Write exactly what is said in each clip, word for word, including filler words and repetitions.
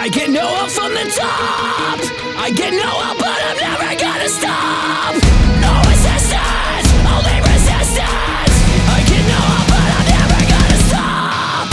I get no help from the top. I get no help, but I'm never gonna stop. No resistance, only resistance. I get no help, but I'm never gonna stop.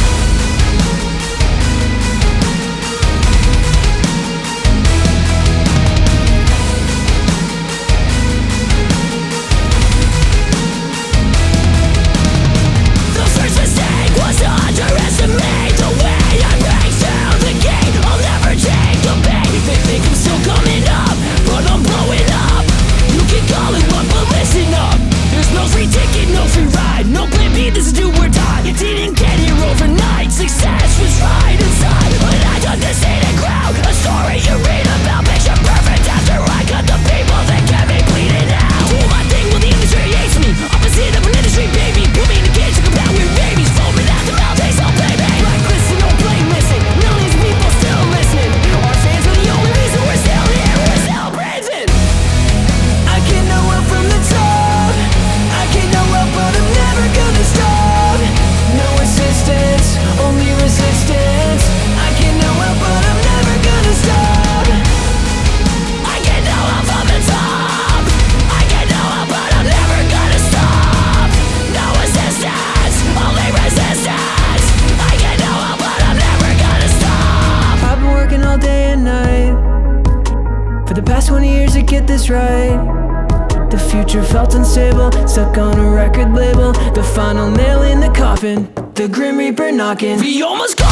The first mistake was to underestimate the way I break through the gate. I'll never take the bait. They think I'm still coming up, but I'm blowing up. You can call it what, but listen up. There's no free ticket, no free ride, no plan B, this is do or die. You didn't get here overnight, success was right inside. But I done this in a crowd, a story you read about. Picture perfect after I cut the people that kept me bleeding out. Do my thing, well the industry hates me. Opposite of an industry baby, put me in a cage to compare with babies. Foaming out the mouth, they so baby. Blacklisted, no blame missing, millions of people still listening. Our fans are the only reason we're still here, we're still breathing. I get no help from the top. I get no help, but I'm never gonna stop. No assistance, only resistance. I get no help, but I'm never gonna stop. I get no help from the top. I get no help, but I'm never gonna stop. No assistance, only resistance. I get no help, but I'm never gonna stop. I've been working all day and night for the past twenty years to get this right. The future felt unstable, stuck on a record label. The final nail in the coffin, the Grim Reaper knocking. We almost got